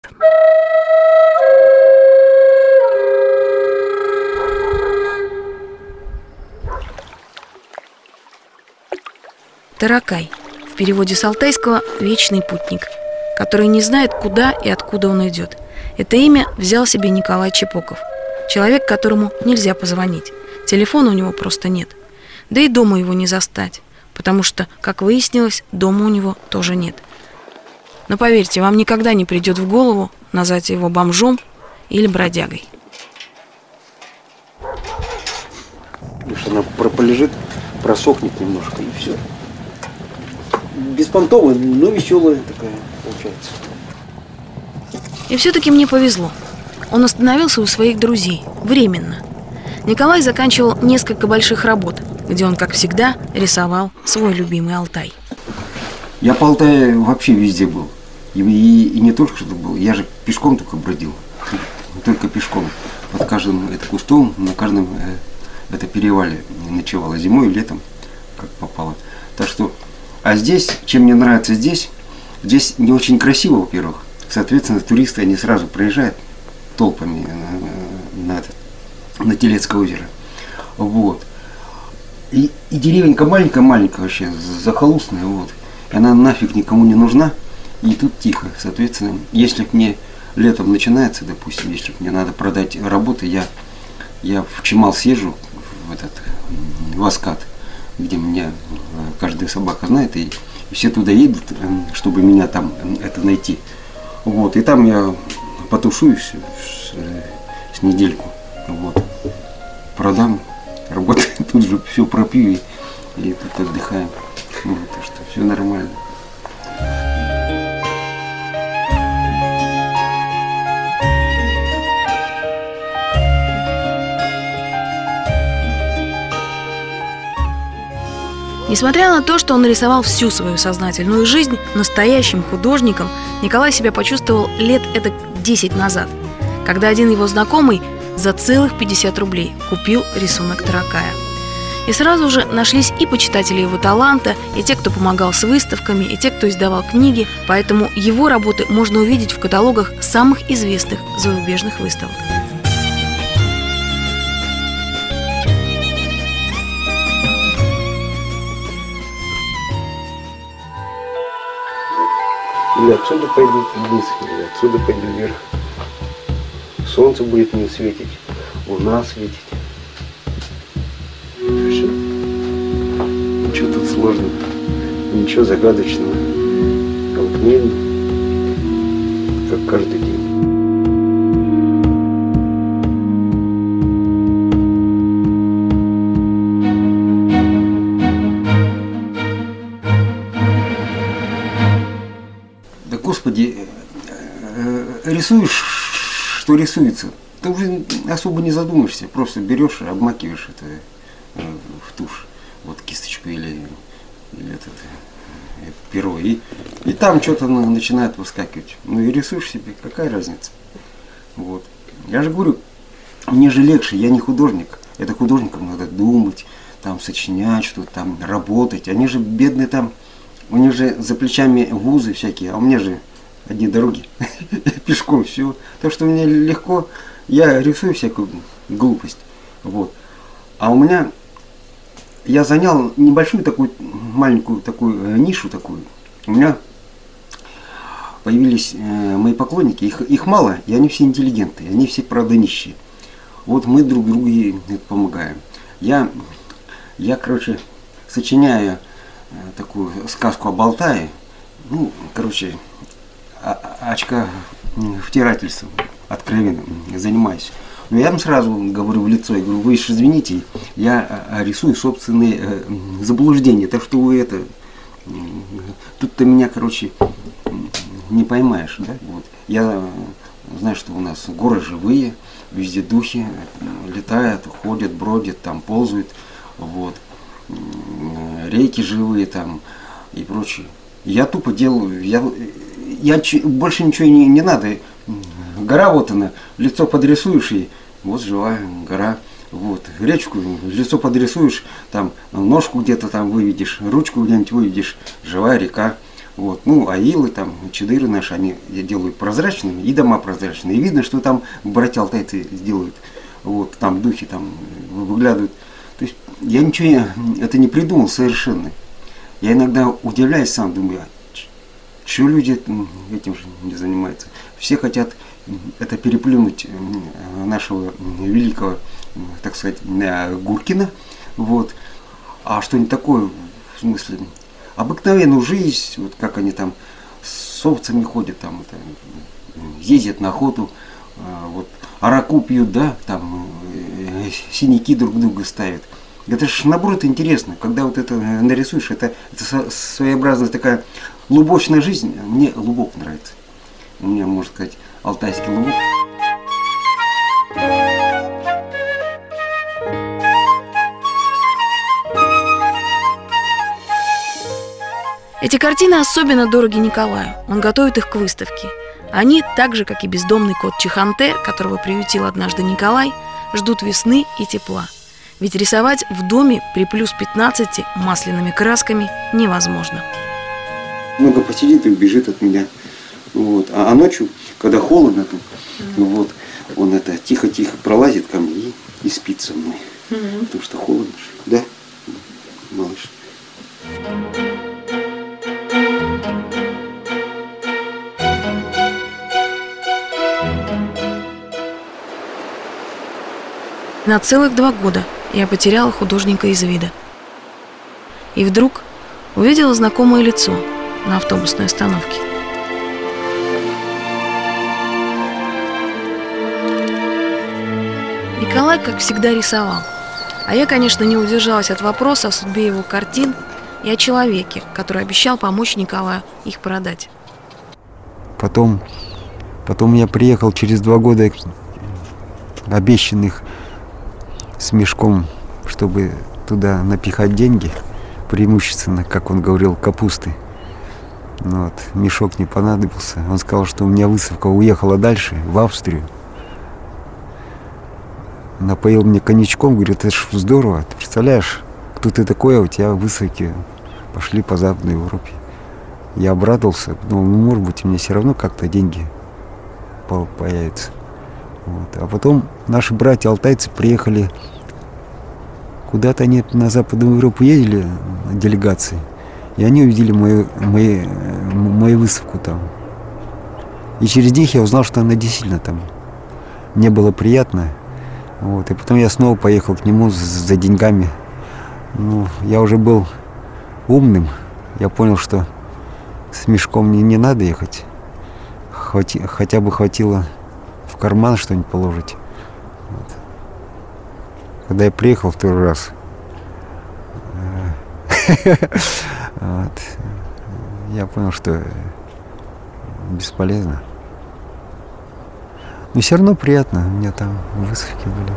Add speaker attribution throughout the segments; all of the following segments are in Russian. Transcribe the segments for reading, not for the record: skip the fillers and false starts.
Speaker 1: Таракай. В переводе с алтайского «вечный путник», который не знает, куда и откуда он идет. Это имя взял себе Николай Чепоков. Человек, которому нельзя позвонить. Телефона у него просто нет. Да и дома его не застать, потому что, как выяснилось, дома у него тоже нет. Но поверьте, вам никогда не придет в голову назвать его бомжом или бродягой.
Speaker 2: Она полежит, просохнет немножко и все. Беспонтовая, но веселая такая получается.
Speaker 1: И все-таки мне повезло. Он остановился у своих друзей. Временно. Николай заканчивал несколько больших работ, где он, как всегда, рисовал свой любимый Алтай.
Speaker 2: Я по Алтаю вообще везде был. И не только что был, я же пешком только бродил. Только пешком. Под каждым кустом, на каждом перевале ночевала зимой и летом, как попало. Так что, а здесь, чем мне нравится здесь не очень красиво, во-первых. Соответственно, туристы, они сразу приезжают толпами на Телецкое озеро. Вот. И деревенька маленькая вообще, захолустная, вот. И она нафиг никому не нужна. И тут тихо. Соответственно, если мне летом начинается, допустим, если мне надо продать работы, я в Чимал съезжу, в Аскат, где меня каждая собака знает, и все туда едут, чтобы меня там найти. Вот. И там я потушуюсь с недельку. Вот. Продам, работаю, тут же все пропью и тут отдыхаем. Вот, так что все нормально.
Speaker 1: Несмотря на то, что он нарисовал всю свою сознательную жизнь настоящим художником, Николай себя почувствовал лет эдак 10 назад, когда один его знакомый за целых 50 рублей купил рисунок Таракая. И сразу же нашлись и почитатели его таланта, и те, кто помогал с выставками, и те, кто издавал книги, поэтому его работы можно увидеть в каталогах самых известных зарубежных выставок.
Speaker 2: Или отсюда пойду вниз, или отсюда пойду вверх. Солнце будет мне светить, луна светить. Все. Ничего тут сложного, ничего загадочного. Обыкновенно, как каждый день. Господи, рисуешь, что рисуется, ты уже особо не задумаешься, просто берешь, обмакиваешь это в тушь, вот кисточку или перо, и там что-то начинает выскакивать. Ну и рисуешь себе, какая разница. Вот. Я же говорю, мне же легче, я не художник, это художникам надо думать, там сочинять что-то, там работать, они же бедные там. У них же за плечами вузы всякие, а у меня же одни дороги, пешком все. Так что мне легко, я рисую всякую глупость. Вот. А у меня, я занял небольшую такую, маленькую такую нишу такую. У меня появились мои поклонники, их мало, и они все интеллигенты, они все, правда, нищие. Вот мы друг другу помогаем. Я, короче, сочиняю такую сказку об Алтае, ну, короче, очковтирательством откровенным занимаюсь. Но я им сразу говорю в лицо, я говорю, вы еще извините, я рисую собственные заблуждения, так что вы тут ты меня, короче, не поймаешь, да? Вот. Я знаю, что у нас горы живые, везде духи летают, ходят, бродят, там ползают, вот. Реки живые там и прочее. Я тупо делаю, я больше ничего не надо. Гора вот она, лицо подрисуешь и вот живая гора. Вот. Речку, лицо подрисуешь, там ножку где-то там выведешь, ручку где-нибудь выведешь, живая река. Вот. Ну, а илы, там, чадыры наши, они делают прозрачными, и дома прозрачные. И видно, что там братья алтайцы сделают. Вот, там духи там выглядывают. То есть я ничего это не придумал совершенно. Я иногда удивляюсь сам, думаю, что люди этим же не занимаются. Все хотят это переплюнуть нашего великого, так сказать, Гуркина. Вот. А что-нибудь такое, в смысле, обыкновенную жизнь, вот как они там с овцами ходят, там, это, ездят на охоту, вот, араку пьют, да, там, синяки друг друга ставят. Это же наоборот интересно, когда вот это нарисуешь, это своеобразная такая лубочная жизнь. Мне лубок нравится. У меня, можно сказать, алтайский лубок.
Speaker 1: Эти картины особенно дороги Николаю. Он готовит их к выставке. Они, так же, как и бездомный кот Чиханте, которого приютил однажды Николай, ждут весны и тепла. Ведь рисовать в доме при плюс 15 масляными красками невозможно.
Speaker 2: Много посидит и убежит от меня. Вот. А ночью, когда холодно, тут, вот, он это тихо-тихо пролазит ко мне и спит со мной. Потому что холодно же, да, малыш?
Speaker 1: На целых 2 года я потеряла художника из вида. И вдруг увидела знакомое лицо на автобусной остановке. Николай, как всегда, рисовал. А я, конечно, не удержалась от вопроса о судьбе его картин и о человеке, который обещал помочь Николаю их продать.
Speaker 3: Потом я приехал через 2 года обещанных с мешком, чтобы туда напихать деньги, преимущественно, как он говорил, капусты. Вот. Мешок не понадобился. Он сказал, что у меня выставка уехала дальше, в Австрию. Напоил мне коньячком, говорит, это ж здорово, ты представляешь, кто ты такой, а у тебя выставки пошли по Западной Европе. Я обрадовался, думал, ну, может быть, у меня все равно как-то деньги появятся. Вот. А потом наши братья-алтайцы приехали, куда-то они на Западную Европу ездили, делегации, и они увидели мою выставку там. И через них я узнал, что она действительно там. Мне было приятно. Вот. И потом я снова поехал к нему за деньгами. Ну, я уже был умным, я понял, что с мешком мне не надо ехать. Хотя бы хватило в карман что-нибудь положить. Вот. Когда я приехал 2-й раз, я понял, что бесполезно. Но все равно приятно, у меня там выставки были.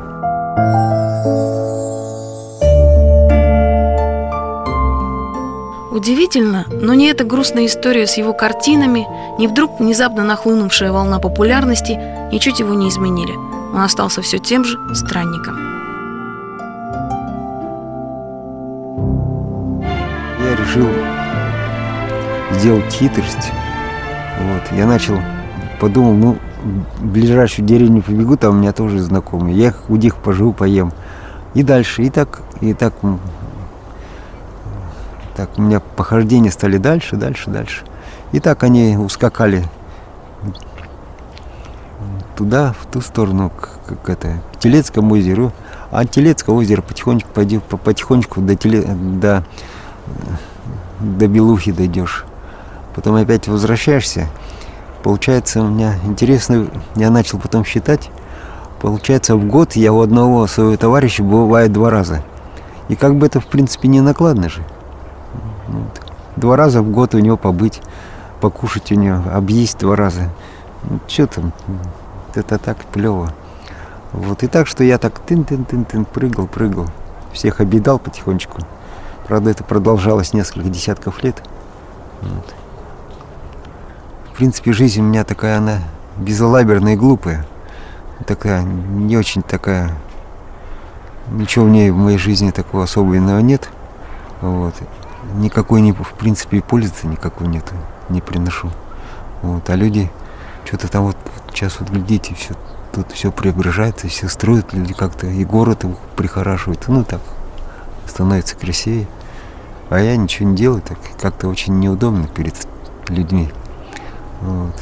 Speaker 1: Удивительно, но ни эта грустная история с его картинами, ни вдруг внезапно нахлынувшая волна популярности ничуть его не изменили. Он остался все тем же странником.
Speaker 3: Я решил сделать хитрость. Вот. Я подумал, ну, в ближайшую деревню побегу, там у меня тоже знакомые. Я у них поживу, поем. И дальше, и так у меня похождения стали дальше. И так они ускакали туда, в ту сторону, к Телецкому озеру. А от Телецкого озера потихонечку до Белухи дойдешь. Потом опять возвращаешься. Получается, у меня интересно, я начал потом считать. Получается, в год я у одного своего товарища бывает 2 раза. И как бы это, в принципе, не накладно же. Вот. 2 раза в год у него побыть, покушать у него, объесть 2 раза. Ну, что там, это так клево. Вот. И так, что я так тын-тын-тын-тын прыгал. Всех объедал потихонечку. Правда, это продолжалось несколько десятков лет. Вот. В принципе, жизнь у меня такая, она безалаберная и глупая. Такая, не очень такая... Ничего в ней в моей жизни такого особенного нет. Вот. никакой, в принципе, и пользы никакой нету, не приношу. Вот. А люди что-то там вот сейчас вот глядите, все, тут все преображается, все строят, люди как-то и город прихорашивают, ну так, становится красивее. А я ничего не делаю, так как-то очень неудобно перед людьми. Вот.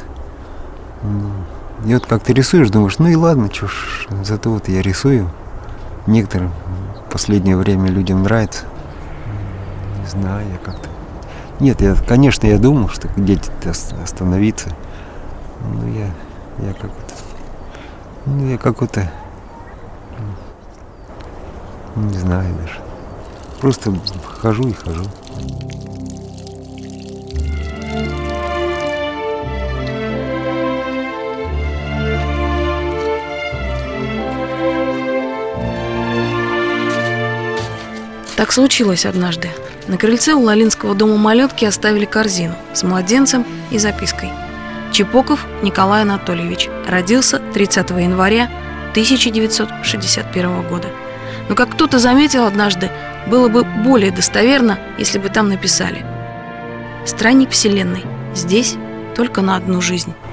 Speaker 3: И вот как ты рисуешь, думаешь, ну и ладно, что ж, зато вот я рисую. Некоторым в последнее время людям нравится. Не знаю, я как-то... Нет, конечно, я думал, что где-то остановиться. Но я как-то... Ну, я как-то... Не знаю даже. Просто хожу и хожу.
Speaker 1: Так случилось однажды. На крыльце у Лалинского дома малютки оставили корзину с младенцем и запиской. Чепоков Николай Анатольевич. Родился 30 января 1961 года. Но, как кто-то заметил однажды, было бы более достоверно, если бы там написали: странник вселенной, здесь только на одну жизнь.